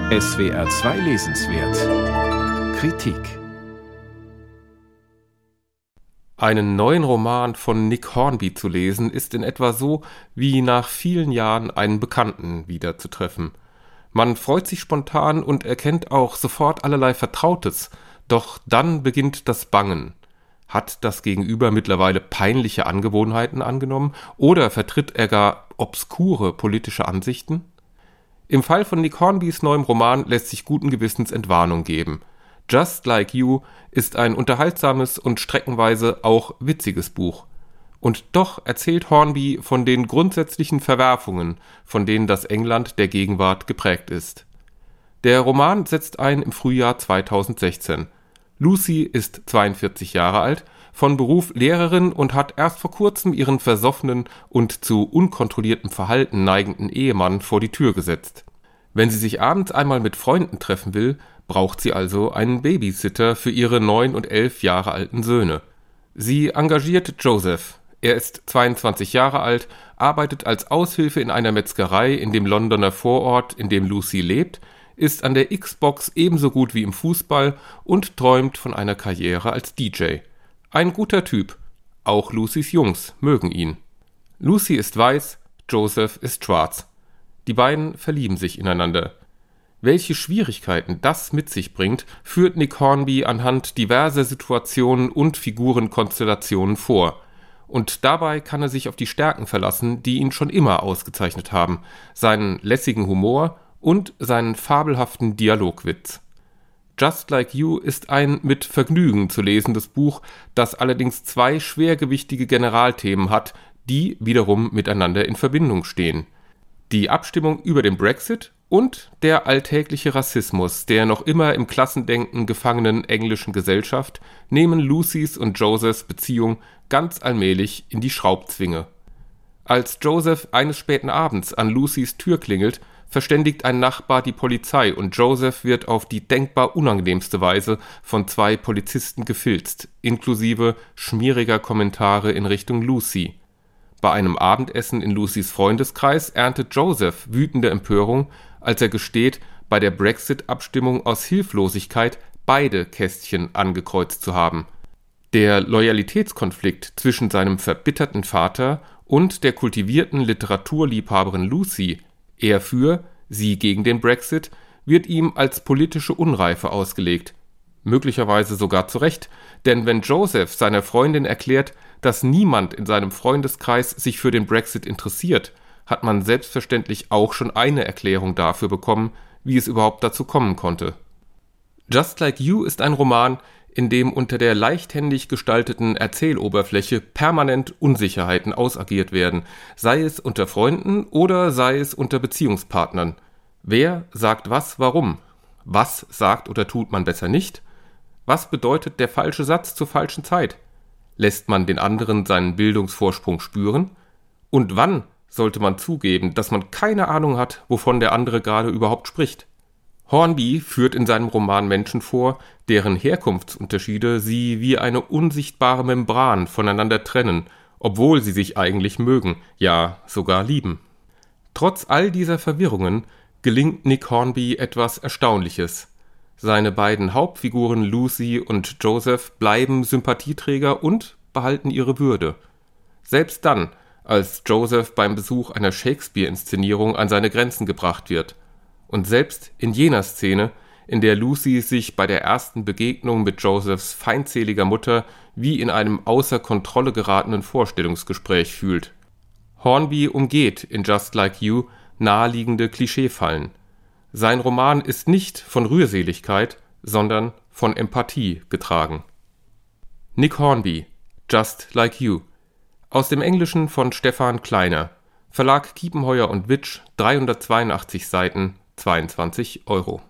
SWR 2 Lesenswert Kritik. Einen neuen Roman von Nick Hornby zu lesen, ist in etwa so, wie nach vielen Jahren einen Bekannten wiederzutreffen. Man freut sich spontan und erkennt auch sofort allerlei Vertrautes, doch dann beginnt das Bangen. Hat das Gegenüber mittlerweile peinliche Angewohnheiten angenommen oder vertritt er gar obskure politische Ansichten? Im Fall von Nick Hornbys neuem Roman lässt sich guten Gewissens Entwarnung geben. Just Like You ist ein unterhaltsames und streckenweise auch witziges Buch. Und doch erzählt Hornby von den grundsätzlichen Verwerfungen, von denen das England der Gegenwart geprägt ist. Der Roman setzt ein im Frühjahr 2016. Lucy ist 42 Jahre alt, von Beruf Lehrerin und hat erst vor kurzem ihren versoffenen und zu unkontrolliertem Verhalten neigenden Ehemann vor die Tür gesetzt. Wenn sie sich abends einmal mit Freunden treffen will, braucht sie also einen Babysitter für ihre 9 und 11 Jahre alten Söhne. Sie engagiert Joseph. Er ist 22 Jahre alt, arbeitet als Aushilfe in einer Metzgerei in dem Londoner Vorort, in dem Lucy lebt, ist an der Xbox ebenso gut wie im Fußball und träumt von einer Karriere als DJ. Ein guter Typ. Auch Lucys Jungs mögen ihn. Lucy ist weiß, Joseph ist schwarz. Die beiden verlieben sich ineinander. Welche Schwierigkeiten das mit sich bringt, führt Nick Hornby anhand diverser Situationen und Figurenkonstellationen vor. Und dabei kann er sich auf die Stärken verlassen, die ihn schon immer ausgezeichnet haben: seinen lässigen Humor und seinen fabelhaften Dialogwitz. Just Like You ist ein mit Vergnügen zu lesendes Buch, das allerdings 2 schwergewichtige Generalthemen hat, die wiederum miteinander in Verbindung stehen: die Abstimmung über den Brexit und der alltägliche Rassismus der noch immer im Klassendenken gefangenen englischen Gesellschaft nehmen Lucys und Josephs Beziehung ganz allmählich in die Schraubzwinge. Als Joseph eines späten Abends an Lucys Tür klingelt, verständigt ein Nachbar die Polizei und Joseph wird auf die denkbar unangenehmste Weise von 2 Polizisten gefilzt, inklusive schmieriger Kommentare in Richtung Lucy. Bei einem Abendessen in Lucys Freundeskreis erntet Joseph wütende Empörung, als er gesteht, bei der Brexit-Abstimmung aus Hilflosigkeit beide Kästchen angekreuzt zu haben. Der Loyalitätskonflikt zwischen seinem verbitterten Vater und der kultivierten Literaturliebhaberin Lucy, er für, sie gegen den Brexit, wird ihm als politische Unreife ausgelegt. Möglicherweise sogar zu Recht, denn wenn Joseph seiner Freundin erklärt, dass niemand in seinem Freundeskreis sich für den Brexit interessiert, hat man selbstverständlich auch schon eine Erklärung dafür bekommen, wie es überhaupt dazu kommen konnte. Just Like You ist ein Roman, in dem unter der leichthändig gestalteten Erzähloberfläche permanent Unsicherheiten ausagiert werden, sei es unter Freunden oder sei es unter Beziehungspartnern. Wer sagt was, warum? Was sagt oder tut man besser nicht? Was bedeutet der falsche Satz zur falschen Zeit? Lässt man den anderen seinen Bildungsvorsprung spüren? Und wann sollte man zugeben, dass man keine Ahnung hat, wovon der andere gerade überhaupt spricht? Hornby führt in seinem Roman Menschen vor, deren Herkunftsunterschiede sie wie eine unsichtbare Membran voneinander trennen, obwohl sie sich eigentlich mögen, ja sogar lieben. Trotz all dieser Verwirrungen gelingt Nick Hornby etwas Erstaunliches. Seine beiden Hauptfiguren Lucy und Joseph bleiben Sympathieträger und behalten ihre Würde. Selbst dann, als Joseph beim Besuch einer Shakespeare-Inszenierung an seine Grenzen gebracht wird. Und selbst in jener Szene, in der Lucy sich bei der ersten Begegnung mit Josephs feindseliger Mutter wie in einem außer Kontrolle geratenen Vorstellungsgespräch fühlt. Hornby umgeht in Just Like You naheliegende Klischeefallen. Sein Roman ist nicht von Rührseligkeit, sondern von Empathie getragen. Nick Hornby, Just Like You. Aus dem Englischen von Stefan Kleiner. Verlag Kiepenheuer und Witsch, 382 Seiten, 22 €.